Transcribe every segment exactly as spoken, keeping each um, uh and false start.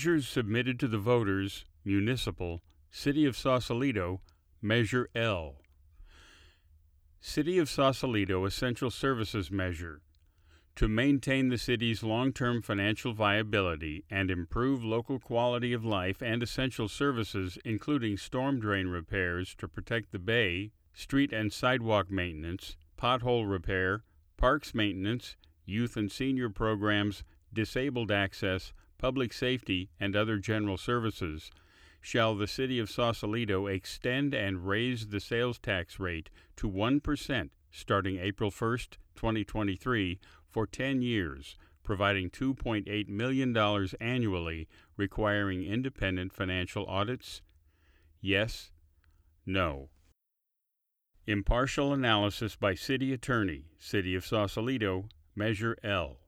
Measures submitted to the voters, municipal, City of Sausalito, Measure L. City of Sausalito Essential Services Measure. To maintain the city's long-term financial viability and improve local quality of life and essential services, including storm drain repairs to protect the bay, street and sidewalk maintenance, pothole repair, parks maintenance, youth and senior programs, disabled access, public safety, and other general services, shall the City of Sausalito extend and raise the sales tax rate to one percent starting April first, twenty twenty-three, for ten years, providing two point eight million dollars annually, requiring independent financial audits? Yes? No. Impartial analysis by City Attorney, City of Sausalito, Measure L.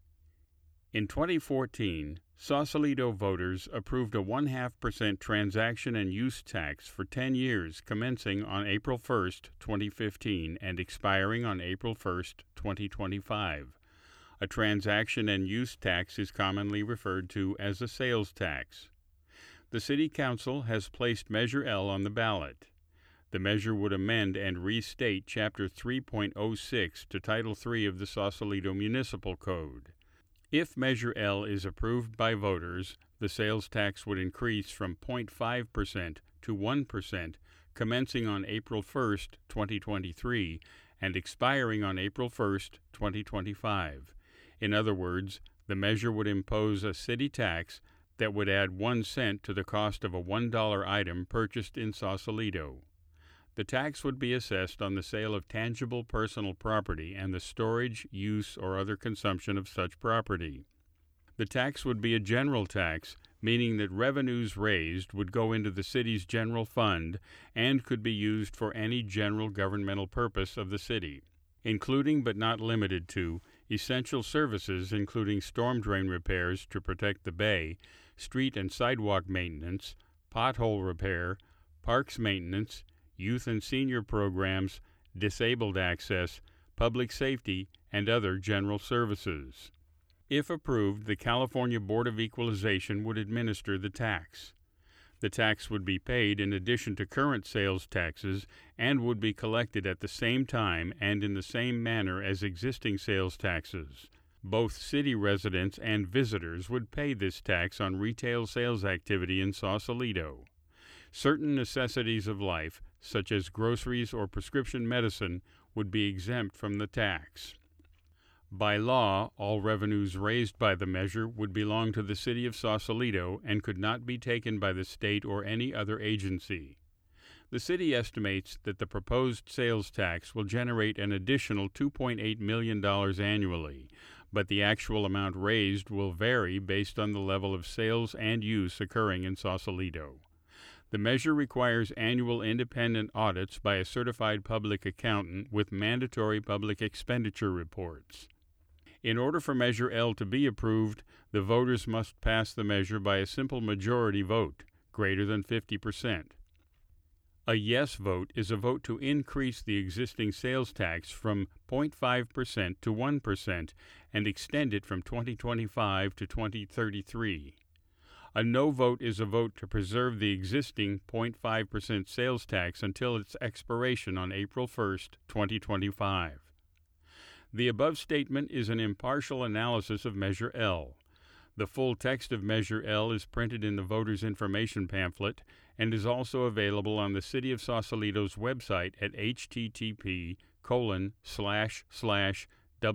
In twenty fourteen, Sausalito voters approved a one half percent transaction and use tax for ten years commencing on April first, twenty fifteen and expiring on April first, twenty twenty-five. A transaction and use tax is commonly referred to as a sales tax. The City Council has placed Measure L on the ballot. The measure would amend and restate Chapter three point oh six to Title three of the Sausalito Municipal Code. If Measure L is approved by voters, the sales tax would increase from zero point five percent to one percent, commencing on April first, twenty twenty-three, and expiring on April first, twenty twenty-five. In other words, the measure would impose a city tax that would add one cent to the cost of a one dollar item purchased in Sausalito. The tax would be assessed on the sale of tangible personal property and the storage, use, or other consumption of such property. The tax would be a general tax, meaning that revenues raised would go into the city's general fund and could be used for any general governmental purpose of the city, including but not limited to essential services including storm drain repairs to protect the bay, street and sidewalk maintenance, pothole repair, parks maintenance, youth and senior programs, disabled access, public safety, and other general services. If approved, the California Board of Equalization would administer the tax. The tax would be paid in addition to current sales taxes and would be collected at the same time and in the same manner as existing sales taxes. Both city residents and visitors would pay this tax on retail sales activity in Sausalito. Certain necessities of life, such as groceries or prescription medicine, would be exempt from the tax. By law, all revenues raised by the measure would belong to the City of Sausalito and could not be taken by the state or any other agency. The city estimates that the proposed sales tax will generate an additional two point eight million dollars annually, but the actual amount raised will vary based on the level of sales and use occurring in Sausalito. The measure requires annual independent audits by a certified public accountant with mandatory public expenditure reports. In order for Measure L to be approved, the voters must pass the measure by a simple majority vote, greater than fifty percent. A yes vote is a vote to increase the existing sales tax from zero point five percent to one percent and extend it from twenty twenty-five to twenty thirty-three. A no vote is a vote to preserve the existing zero point five percent sales tax until its expiration on April first, twenty twenty-five. The above statement is an impartial analysis of Measure L. The full text of Measure L is printed in the Voters' Information Pamphlet and is also available on the City of Sausalito's website at http colon slash slash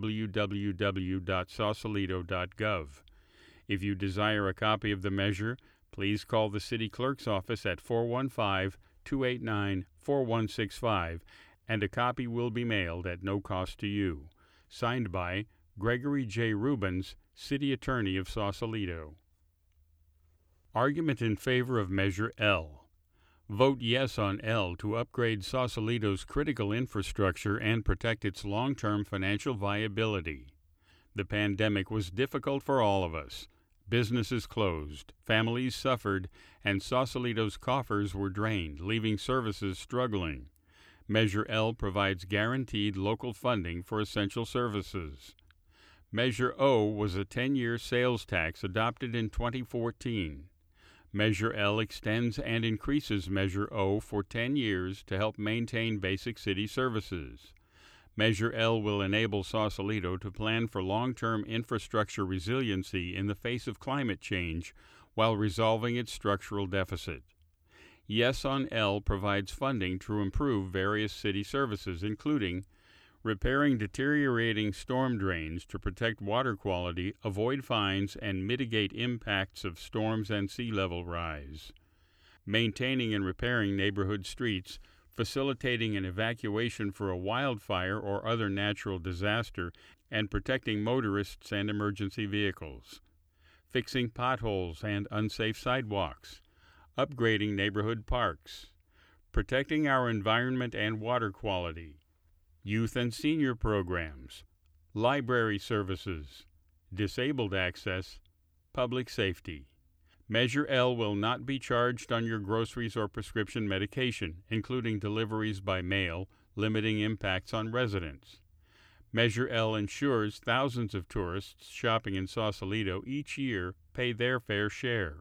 www dot sausalito dot gov. If you desire a copy of the measure, please call the City Clerk's office at four one five, two eight nine, four one six five, and a copy will be mailed at no cost to you. Signed by Gregory J. Rubens, City Attorney of Sausalito. Argument in favor of Measure L. Vote yes on L to upgrade Sausalito's critical infrastructure and protect its long-term financial viability. The pandemic was difficult for all of us. Businesses closed, families suffered, and Sausalito's coffers were drained, leaving services struggling. Measure L provides guaranteed local funding for essential services. Measure O was a ten-year sales tax adopted in twenty fourteen. Measure L extends and increases Measure O for ten years to help maintain basic city services. Measure L will enable Sausalito to plan for long-term infrastructure resiliency in the face of climate change while resolving its structural deficit. Yes on L provides funding to improve various city services, including repairing deteriorating storm drains to protect water quality, avoid fines, and mitigate impacts of storms and sea level rise, maintaining and repairing neighborhood streets, facilitating an evacuation for a wildfire or other natural disaster, and protecting motorists and emergency vehicles, fixing potholes and unsafe sidewalks, upgrading neighborhood parks, protecting our environment and water quality, youth and senior programs, library services, disabled access, public safety. Measure L will not be charged on your groceries or prescription medication, including deliveries by mail, limiting impacts on residents. Measure L ensures thousands of tourists shopping in Sausalito each year pay their fair share.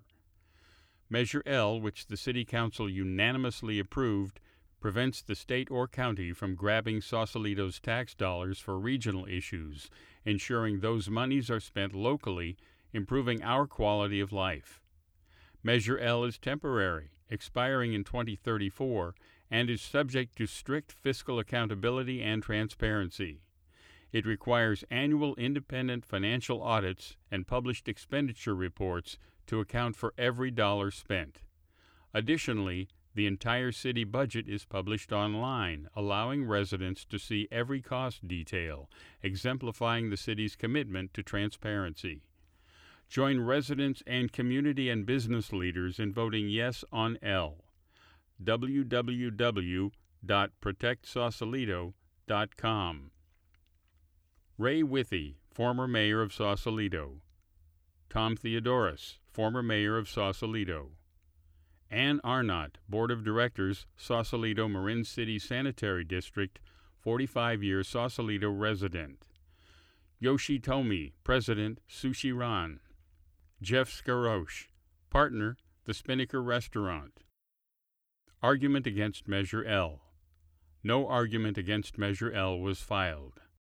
Measure L, which the City Council unanimously approved, prevents the state or county from grabbing Sausalito's tax dollars for regional issues, ensuring those monies are spent locally, improving our quality of life. Measure L is temporary, expiring in twenty thirty-four, and is subject to strict fiscal accountability and transparency. It requires annual independent financial audits and published expenditure reports to account for every dollar spent. Additionally, the entire city budget is published online, allowing residents to see every cost detail, exemplifying the city's commitment to transparency. Join residents and community and business leaders in voting yes on L. w w w dot protect sausalito dot com. Ray Withey, former mayor of Sausalito. Tom Theodoris, former mayor of Sausalito. Ann Arnott, Board of Directors, Sausalito Marin City Sanitary District, forty-five-year Sausalito resident. Yoshi Tomi, President, Sushi Ran. Jeff Skarosh, Partner, The Spinnaker Restaurant. Argument against Measure L. No argument against Measure L was filed.